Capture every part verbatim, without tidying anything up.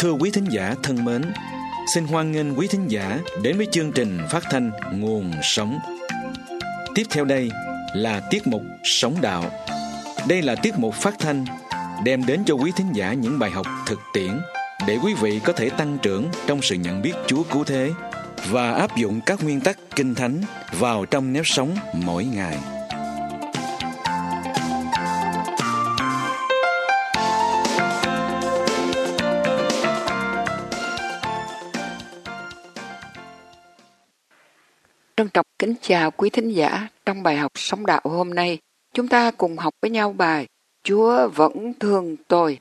Thưa quý thính giả thân mến, xin hoan nghênh quý thính giả đến với chương trình phát thanh Nguồn Sống. Tiếp theo đây là tiết mục Sống Đạo. Đây là tiết mục phát thanh đem đến cho quý thính giả những bài học thực tiễn để quý vị có thể tăng trưởng trong sự nhận biết Chúa cứu thế và áp dụng các nguyên tắc Kinh Thánh vào trong nếp sống mỗi ngày. Trân trọng kính chào quý thính giả. Trong bài học Sống Đạo hôm nay, chúng ta cùng học với nhau bài Chúa vẫn thương tôi.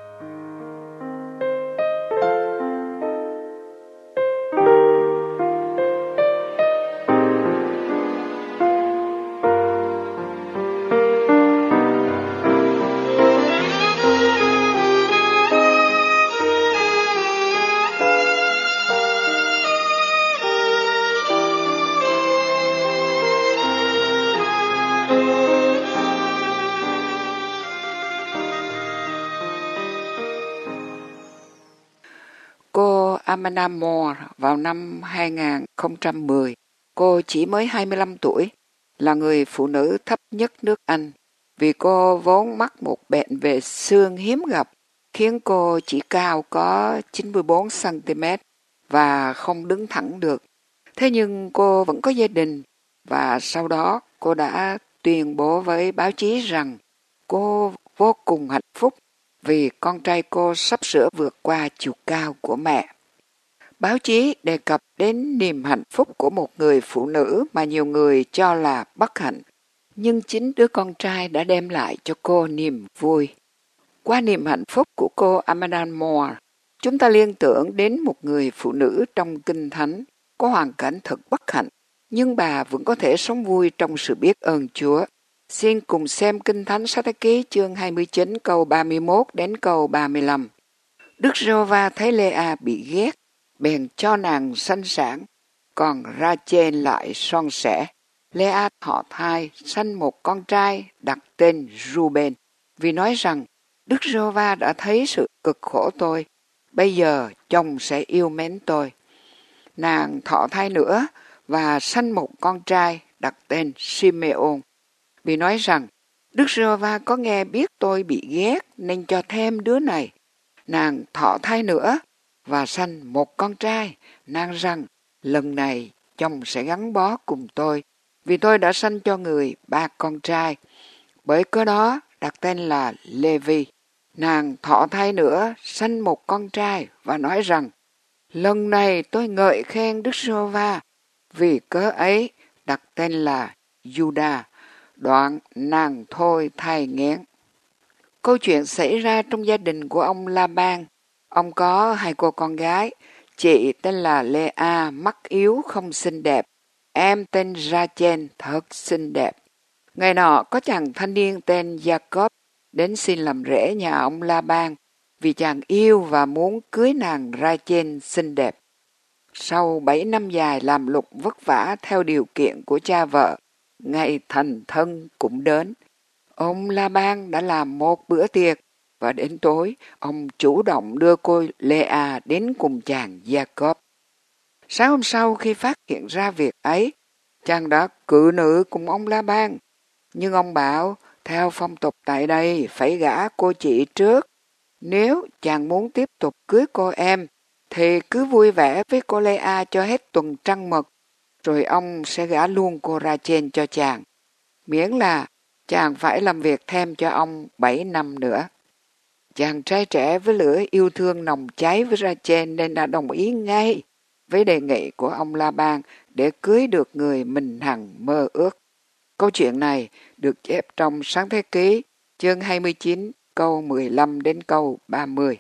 Cô Amanda Moore vào năm hai không một không, cô chỉ mới hai mươi lăm tuổi, là người phụ nữ thấp nhất nước Anh. Vì cô vốn mắc một bệnh về xương hiếm gặp, khiến cô chỉ cao có chín mươi bốn xăng ti mét và không đứng thẳng được. Thế nhưng cô vẫn có gia đình, và sau đó cô đã tuyên bố với báo chí rằng cô vô cùng hạnh phúc vì con trai cô sắp sửa vượt qua chiều cao của mẹ. Báo chí đề cập đến niềm hạnh phúc của một người phụ nữ mà nhiều người cho là bất hạnh, nhưng chính đứa con trai đã đem lại cho cô niềm vui. Qua niềm hạnh phúc của cô Amanda Moore, chúng ta liên tưởng đến một người phụ nữ trong Kinh Thánh có hoàn cảnh thật bất hạnh, nhưng bà vẫn có thể sống vui trong sự biết ơn Chúa. Xin cùng xem Kinh Thánh Sách Thế Ký chương hai mươi chín câu ba mươi mốt đến câu ba mươi lăm. Đức Giê-hô-va thấy Lê-a bị ghét, bèn cho nàng sanh sản, còn Ra-chên lại son sẻ. Lê-a thọ thai sanh một con trai đặt tên Ru-ben, vì nói rằng Đức Giê-hô-va đã thấy sự cực khổ tôi, bây giờ chồng sẽ yêu mến tôi. Nàng thọ thai nữa và sanh một con trai đặt tên Simeon, vì nói rằng Đức Giê-hô-va có nghe biết tôi bị ghét nên cho thêm đứa này. Nàng thọ thai nữa và sanh một con trai, nàng rằng lần này chồng sẽ gắn bó cùng tôi, vì tôi đã sanh cho người ba con trai. Bởi cớ đó đặt tên là Lê-vi. Nàng thọ thai nữa sanh một con trai và nói rằng lần này tôi ngợi khen Đức Giê-hô-va, vì cớ ấy đặt tên là Giu-đa. Đoạn nàng thôi thai nghén. Câu chuyện xảy ra trong gia đình của ông La-ban. Ông có hai cô con gái, chị tên là Lê-a mắt yếu không xinh đẹp, em tên Ra-chên thật xinh đẹp. Ngày nọ có chàng thanh niên tên Gia-cốp đến xin làm rể nhà ông La-ban, vì chàng yêu và muốn cưới nàng Ra-chên xinh đẹp. Sau bảy năm dài làm lụng vất vả theo điều kiện của cha vợ, ngày thành thân cũng đến. Ông La-ban đã làm một bữa tiệc, và đến tối, ông chủ động đưa cô Lê-a đến cùng chàng Gia-cốp. Sáng hôm sau khi phát hiện ra việc ấy, chàng đã cự nữ cùng ông La-ban. Nhưng ông bảo, theo phong tục tại đây, phải gả cô chị trước. Nếu chàng muốn tiếp tục cưới cô em, thì cứ vui vẻ với cô Lê-a cho hết tuần trăng mật, rồi ông sẽ gả luôn cô Ra-chên cho chàng. Miễn là chàng phải làm việc thêm cho ông bảy năm nữa. Chàng trai trẻ với lửa yêu thương nồng cháy với Ra-chên nên đã đồng ý ngay với đề nghị của ông La-ban để cưới được người mình hằng mơ ước. Câu chuyện này được chép trong Sáng Thế Ký, chương hai mươi chín, câu mười lăm đến câu ba mươi.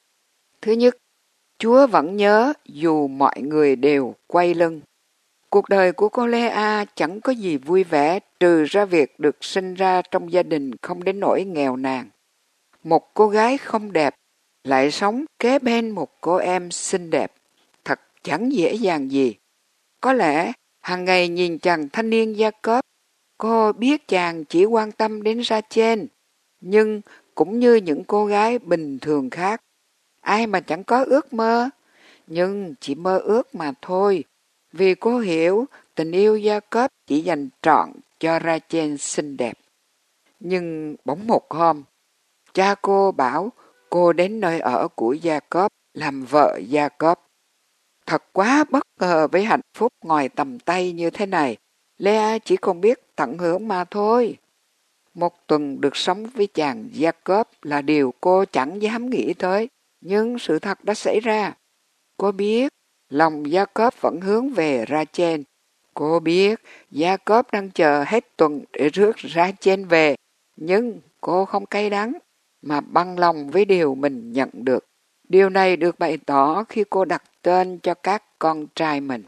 Thứ nhất, Chúa vẫn nhớ dù mọi người đều quay lưng. Cuộc đời của cô Lê-a chẳng có gì vui vẻ trừ ra việc được sinh ra trong gia đình không đến nỗi nghèo nàn. Một cô gái không đẹp lại sống kế bên một cô em xinh đẹp, thật chẳng dễ dàng gì. Có lẽ hàng ngày nhìn chàng thanh niên Gia-cốp, cô biết chàng chỉ quan tâm đến Ra-chên, nhưng cũng như những cô gái bình thường khác, ai mà chẳng có ước mơ, nhưng chỉ mơ ước mà thôi, vì cô hiểu tình yêu Gia-cốp chỉ dành trọn cho Ra-chel xinh đẹp. Nhưng bỗng một hôm, cha cô bảo cô đến nơi ở của Gia-cốp làm vợ Gia-cốp. Thật quá bất ngờ với hạnh phúc ngoài tầm tay như thế này, Lea chỉ còn biết tận hưởng mà thôi. Một tuần được sống với chàng Gia-cốp là điều cô chẳng dám nghĩ tới, nhưng sự thật đã xảy ra. Cô biết lòng Gia-cốp vẫn hướng về Ra-chel. Cô biết Gia-cốp đang chờ hết tuần để rước Ra-chel về, nhưng cô không cay đắng, mà băng lòng với điều mình nhận được. Điều này được bày tỏ khi cô đặt tên cho các con trai mình.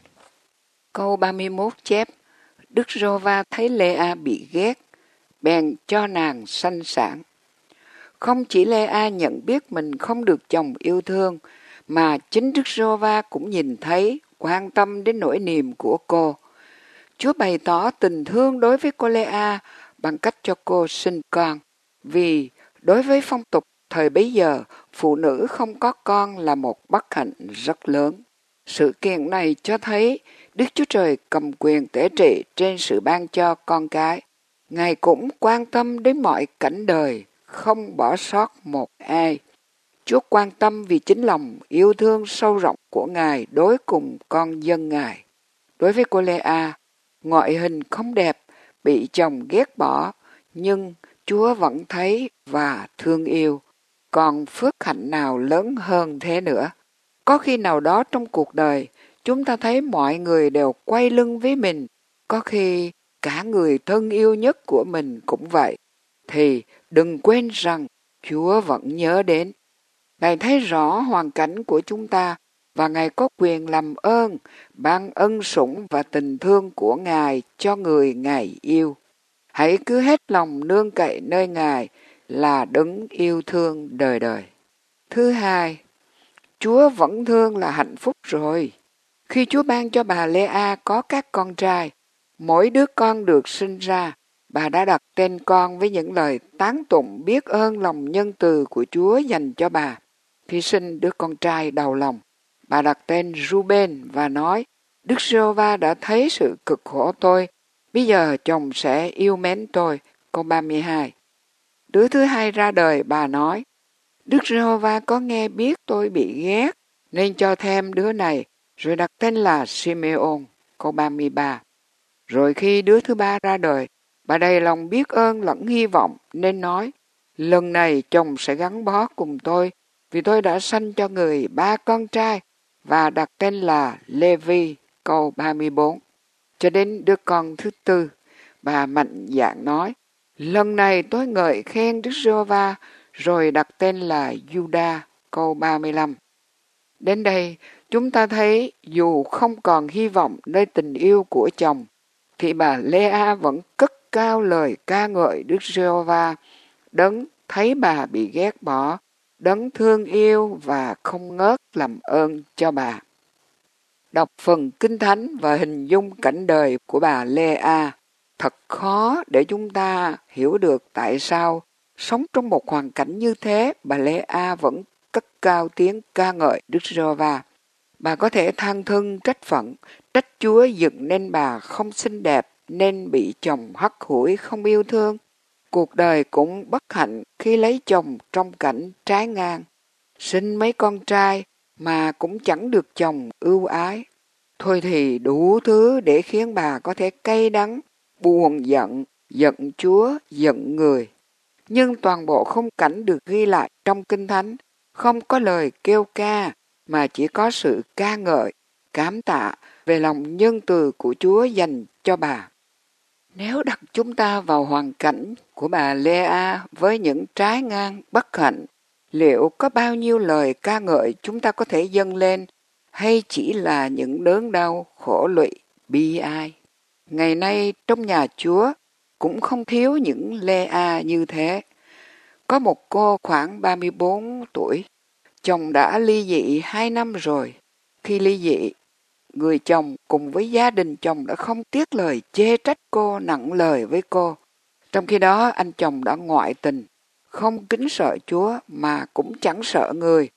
Câu ba mươi mốt chép, Đức Giê-hô-va thấy Lê-a bị ghét, bèn cho nàng sanh sản. Không chỉ Lê-a nhận biết mình không được chồng yêu thương, mà chính Đức Giê-hô-va cũng nhìn thấy, quan tâm đến nỗi niềm của cô. Chúa bày tỏ tình thương đối với cô Lê-a bằng cách cho cô sinh con, vì đối với phong tục thời bấy giờ, phụ nữ không có con là một bất hạnh rất lớn. Sự kiện này cho thấy Đức Chúa Trời cầm quyền tể trị trên sự ban cho con cái. Ngài cũng quan tâm đến mọi cảnh đời, không bỏ sót một ai. Chúa quan tâm vì chính lòng yêu thương sâu rộng của Ngài đối cùng con dân Ngài. Đối với cô Lê-a, ngoại hình không đẹp, bị chồng ghét bỏ, nhưng Chúa vẫn thấy và thương yêu. Còn phước hạnh nào lớn hơn thế nữa? Có khi nào đó trong cuộc đời, chúng ta thấy mọi người đều quay lưng với mình, có khi cả người thân yêu nhất của mình cũng vậy, thì đừng quên rằng Chúa vẫn nhớ đến. Ngài thấy rõ hoàn cảnh của chúng ta, và Ngài có quyền làm ơn, ban ân sủng và tình thương của Ngài cho người Ngài yêu. Hãy cứ hết lòng nương cậy nơi Ngài là đấng yêu thương đời đời. Thứ hai, Chúa vẫn thương là hạnh phúc rồi. Khi Chúa ban cho bà Lê-a có các con trai, mỗi đứa con được sinh ra, bà đã đặt tên con với những lời tán tụng biết ơn lòng nhân từ của Chúa dành cho bà. Khi sinh đứa con trai đầu lòng, bà đặt tên Reuben và nói, Đức Giê-hô-va đã thấy sự cực khổ tôi, bây giờ chồng sẽ yêu mến tôi. Câu ba mươi hai. Đứa thứ hai ra đời, bà nói, Đức Giê-hô-va có nghe biết tôi bị ghét, nên cho thêm đứa này, rồi đặt tên là Simeon. Câu ba mươi ba. Rồi khi đứa thứ ba ra đời, bà đầy lòng biết ơn lẫn hy vọng, nên nói, lần này chồng sẽ gắn bó cùng tôi, vì tôi đã sanh cho người ba con trai, và đặt tên là Lê-vi. Câu ba mươi bốn. Cho đến đứa con thứ tư, bà mạnh dạn nói, lần này tôi ngợi khen Đức Giê-hô-va, rồi đặt tên là Giu-đa. Câu ba mươi lăm. Đến đây, chúng ta thấy dù không còn hy vọng nơi tình yêu của chồng, thì bà Lê-a vẫn cất cao lời ca ngợi Đức Giê-hô-va, đấng thấy bà bị ghét bỏ, đấng thương yêu và không ngớt làm ơn cho bà. Đọc phần Kinh Thánh và hình dung cảnh đời của bà Lê-a, thật khó để chúng ta hiểu được tại sao sống trong một hoàn cảnh như thế, bà Lê-a vẫn cất cao tiếng ca ngợi Đức Giê-hô-va. Bà có thể than thân trách phận, trách Chúa dựng nên bà không xinh đẹp nên bị chồng hắt hủi không yêu thương. Cuộc đời cũng bất hạnh khi lấy chồng trong cảnh trái ngang. Sinh mấy con trai mà cũng chẳng được chồng ưu ái. Thôi thì đủ thứ để khiến bà có thể cay đắng, buồn giận, giận Chúa, giận người. Nhưng toàn bộ khung cảnh được ghi lại trong Kinh Thánh, không có lời kêu ca, mà chỉ có sự ca ngợi, cảm tạ về lòng nhân từ của Chúa dành cho bà. Nếu đặt chúng ta vào hoàn cảnh của bà Lê-a với những trái ngang bất hạnh, liệu có bao nhiêu lời ca ngợi chúng ta có thể dâng lên, hay chỉ là những đớn đau, khổ lụy, bi ai? Ngày nay trong nhà Chúa cũng không thiếu những Lê-a như thế. Có một cô khoảng ba mươi bốn tuổi, chồng đã ly dị hai năm rồi. Khi ly dị, người chồng cùng với gia đình chồng đã không tiếc lời chê trách cô, nặng lời với cô. Trong khi đó anh chồng đã ngoại tình, không kính sợ Chúa mà cũng chẳng sợ người.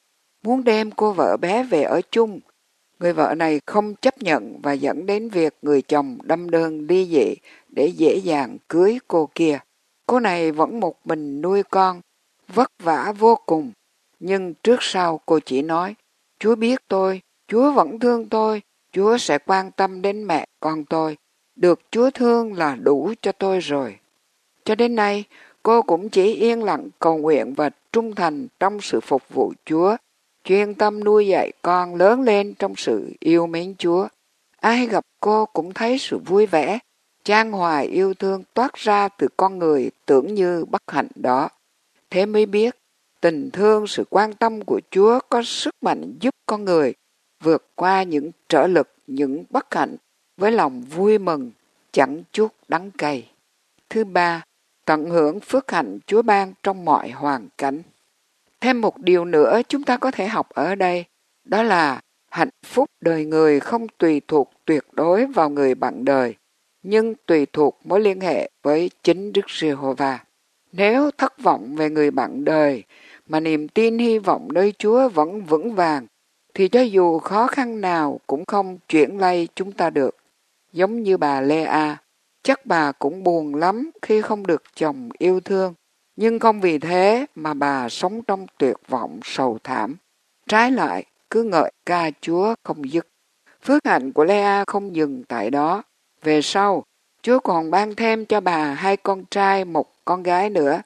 muốn đem cô vợ bé về ở chung. Người vợ này không chấp nhận và dẫn đến việc người chồng đâm đơn ly dị để dễ dàng cưới cô kia. Cô này vẫn một mình nuôi con, vất vả vô cùng. Nhưng trước sau cô chỉ nói, Chúa biết tôi, Chúa vẫn thương tôi, Chúa sẽ quan tâm đến mẹ con tôi. Được Chúa thương là đủ cho tôi rồi. Cho đến nay, cô cũng chỉ yên lặng cầu nguyện và trung thành trong sự phục vụ Chúa, chuyên tâm nuôi dạy con lớn lên trong sự yêu mến Chúa. Ai gặp cô cũng thấy sự vui vẻ, chan hòa yêu thương toát ra từ con người tưởng như bất hạnh đó. Thế mới biết, tình thương, sự quan tâm của Chúa có sức mạnh giúp con người vượt qua những trở lực, những bất hạnh với lòng vui mừng, chẳng chút đắng cay. Thứ ba, tận hưởng phước hạnh Chúa ban trong mọi hoàn cảnh. Thêm một điều nữa chúng ta có thể học ở đây, đó là hạnh phúc đời người không tùy thuộc tuyệt đối vào người bạn đời, nhưng tùy thuộc mối liên hệ với chính Đức Giê-hô-va. Nếu thất vọng về người bạn đời, mà niềm tin hy vọng nơi Chúa vẫn vững vàng, thì cho dù khó khăn nào cũng không chuyển lay chúng ta được. Giống như bà Lê-a, chắc bà cũng buồn lắm khi không được chồng yêu thương, nhưng không vì thế mà bà sống trong tuyệt vọng sầu thảm. Trái lại, cứ ngợi ca Chúa không dứt. Phước hạnh của Lê-a không dừng tại đó. Về sau, Chúa còn ban thêm cho bà hai con trai, một con gái nữa.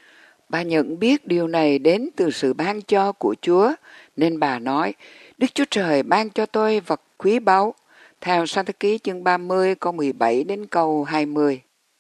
Bà nhận biết điều này đến từ sự ban cho của Chúa, nên bà nói, Đức Chúa Trời ban cho tôi vật quý báu, theo Sa-thế ký chương ba mươi câu mười bảy đến câu hai mươi.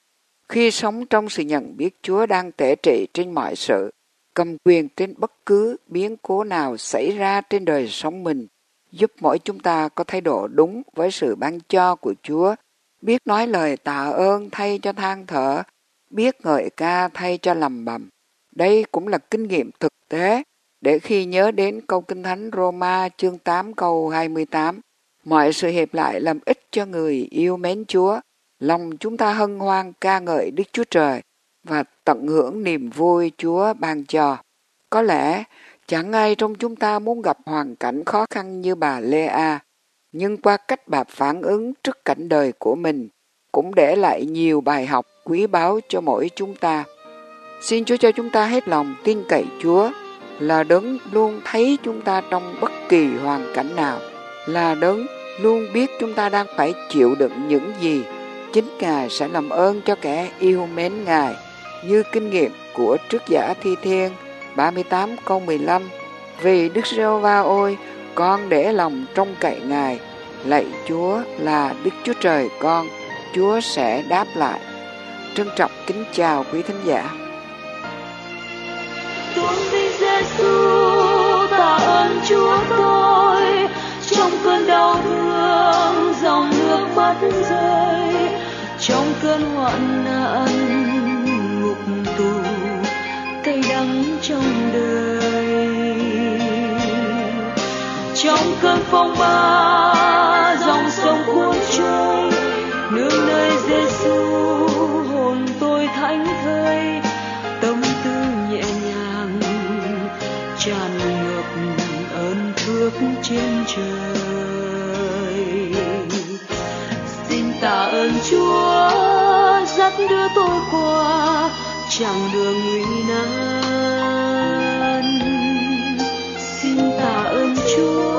Khi sống trong sự nhận biết Chúa đang tể trị trên mọi sự, cầm quyền trên bất cứ biến cố nào xảy ra trên đời sống mình, giúp mỗi chúng ta có thái độ đúng với sự ban cho của Chúa, biết nói lời tạ ơn thay cho than thở, biết ngợi ca thay cho lầm bầm. Đây cũng là kinh nghiệm thực tế, để khi nhớ đến câu Kinh Thánh Roma chương tám câu hai mươi tám, mọi sự hiệp lại làm ích cho người yêu mến Chúa, lòng chúng ta hân hoan ca ngợi Đức Chúa Trời và tận hưởng niềm vui Chúa ban cho. Có lẽ chẳng ai trong chúng ta muốn gặp hoàn cảnh khó khăn như bà Lê-a, nhưng qua cách bà phản ứng trước cảnh đời của mình, cũng để lại nhiều bài học quý báu cho mỗi chúng ta. Xin Chúa cho chúng ta hết lòng tin cậy Chúa, là đấng luôn thấy chúng ta trong bất kỳ hoàn cảnh nào, là đấng luôn biết chúng ta đang phải chịu đựng những gì. Chính Ngài sẽ làm ơn cho kẻ yêu mến Ngài, như kinh nghiệm của Trức giả Thi Thiên ba mươi tám câu mười lăm. Vì Đức Giê-hô-va ôi, con để lòng trông cậy Ngài, lạy Chúa là Đức Chúa Trời con, Chúa sẽ đáp lại. Trân trọng kính chào quý thính giả. Tôn vinh Giê-xu, tạ ơn Chúa tôi, trong cơn đau thương dòng nước mắt rơi, trong cơn hoạn nạn ngục tù cay đắng trong đời, trong cơn phong ba dòng sông cuốn trôi, nương nơi Giê-xu hồn tôi thánh thơi, tâm tư nhẹ nhàng tràn ngập ơn phước trên trời. Xin tạ ơn Chúa dắt đưa tôi qua chặng đường nguy nan. Xin tạ ơn Chúa